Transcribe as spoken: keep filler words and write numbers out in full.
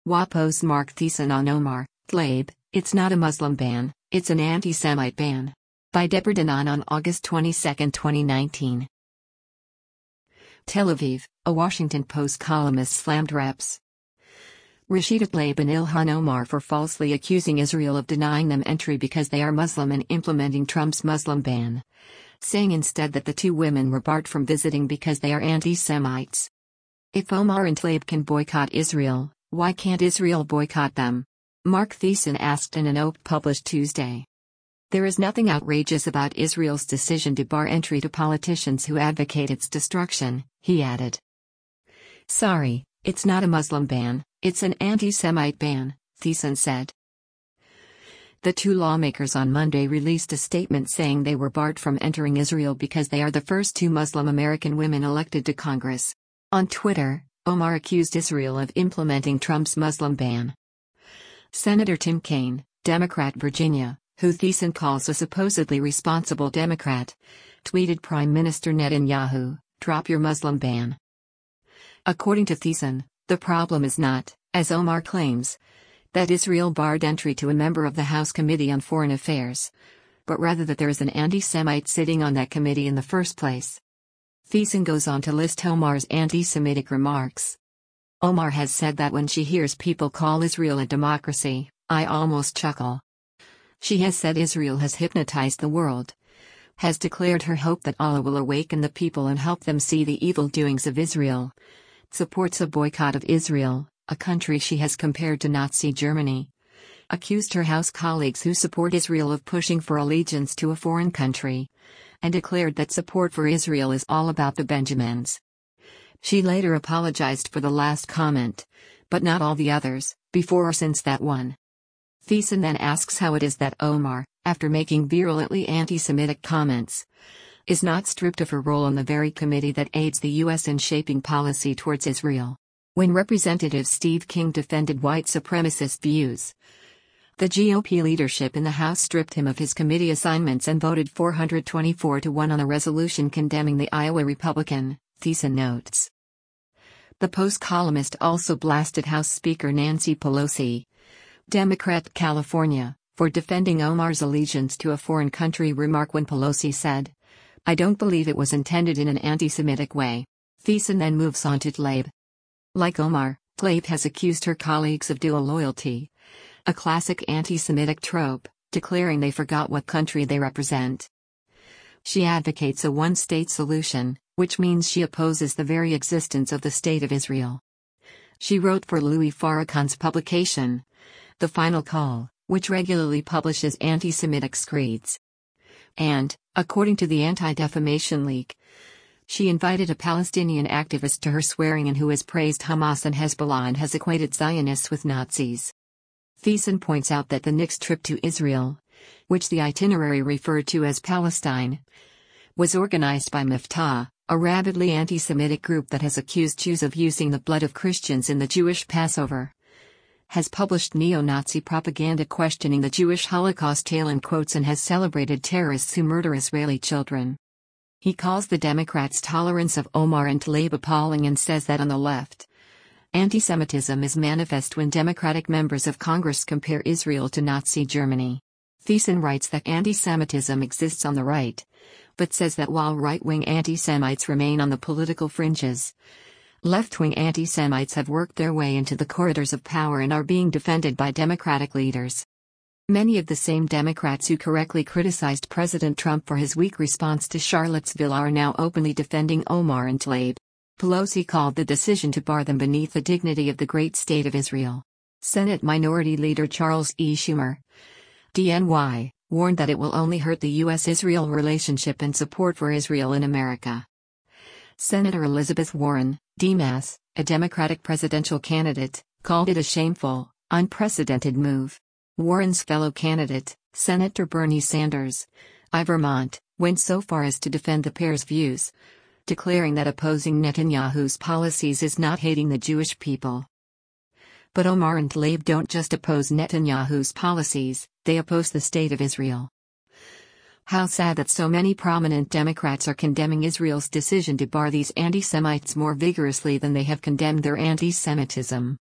WAPO's Mark Thiessen on Omar Tlaib, "It's not a Muslim ban, it's an anti-Semite ban." By Deborah Danan on August twenty-second, twenty nineteen. Tel Aviv, a Washington Post columnist slammed Reps Rashida Tlaib and Ilhan Omar for falsely accusing Israel of denying them entry because they are Muslim and implementing Trump's Muslim ban, saying instead that the two women were barred from visiting because they are anti-Semites. If Omar and Tlaib can boycott Israel, why can't Israel boycott them? Mark Thiessen asked in an op published Tuesday. There is nothing outrageous about Israel's decision to bar entry to politicians who advocate its destruction, he added. Sorry, it's not a Muslim ban, it's an anti-Semite ban, Thiessen said. The two lawmakers on Monday released a statement saying they were barred from entering Israel because they are the first two Muslim American women elected to Congress. On Twitter, Omar accused Israel of implementing Trump's Muslim ban. Senator Tim Kaine, Democrat Virginia, who Thiessen calls a supposedly responsible Democrat, tweeted Prime Minister Netanyahu, "Drop your Muslim ban." According to Thiessen, the problem is not, as Omar claims, that Israel barred entry to a member of the House Committee on Foreign Affairs, but rather that there is an anti-Semite sitting on that committee in the first place. Thiessen goes on to list Omar's anti-Semitic remarks. Omar has said that when she hears people call Israel a democracy, I almost chuckle. She has said Israel has hypnotized the world, has declared her hope that Allah will awaken the people and help them see the evil doings of Israel, supports a boycott of Israel, a country she has compared to Nazi Germany, accused her House colleagues who support Israel of pushing for allegiance to a foreign country, and declared that support for Israel is all about the Benjamins. She later apologized for the last comment, but not all the others, before or since that one. Thiessen then asks how it is that Omar, after making virulently anti-Semitic comments, is not stripped of her role on the very committee that aids the U S in shaping policy towards Israel. When Representative Steve King defended white supremacist views, the G O P leadership in the House stripped him of his committee assignments and voted four hundred twenty-four to one on a resolution condemning the Iowa Republican, Thiessen notes. The Post columnist also blasted House Speaker Nancy Pelosi, Democrat California, for defending Omar's allegiance to a foreign country remark when Pelosi said, "I don't believe it was intended in an anti-Semitic way." Thiessen then moves on to Tlaib. Like Omar, Tlaib has accused her colleagues of dual loyalty, a classic anti-Semitic trope, declaring they forgot what country they represent. She advocates a one-state solution, which means she opposes the very existence of the State of Israel. She wrote for Louis Farrakhan's publication, The Final Call, which regularly publishes anti-Semitic screeds. And, according to the Anti-Defamation League, she invited a Palestinian activist to her swearing-in who has praised Hamas and Hezbollah and has equated Zionists with Nazis. Thiessen points out that the next trip to Israel, which the itinerary referred to as Palestine, was organized by Miftah, a rabidly anti-Semitic group that has accused Jews of using the blood of Christians in the Jewish Passover, has published neo-Nazi propaganda questioning the Jewish Holocaust tale in quotes, and has celebrated terrorists who murder Israeli children. He calls the Democrats' tolerance of Omar and Tlaib appalling and says that on the left, anti-Semitism is manifest when Democratic members of Congress compare Israel to Nazi Germany. Thiessen writes that anti-Semitism exists on the right, but says that while right-wing anti-Semites remain on the political fringes, left-wing anti-Semites have worked their way into the corridors of power and are being defended by Democratic leaders. Many of the same Democrats who correctly criticized President Trump for his weak response to Charlottesville are now openly defending Omar and Tlaib. Pelosi called the decision to bar them beneath the dignity of the great state of Israel. Senate Minority Leader Charles E. Schumer, D N Y, warned that it will only hurt the U S Israel relationship and support for Israel in America. Senator Elizabeth Warren, D M S, a Democratic presidential candidate, called it a shameful, unprecedented move. Warren's fellow candidate, Senator Bernie Sanders, I Vermont, went so far as to defend the pair's views, declaring that opposing Netanyahu's policies is not hating the Jewish people. But Omar and Tlaib don't just oppose Netanyahu's policies, they oppose the state of Israel. How sad that so many prominent Democrats are condemning Israel's decision to bar these anti-Semites more vigorously than they have condemned their anti-Semitism.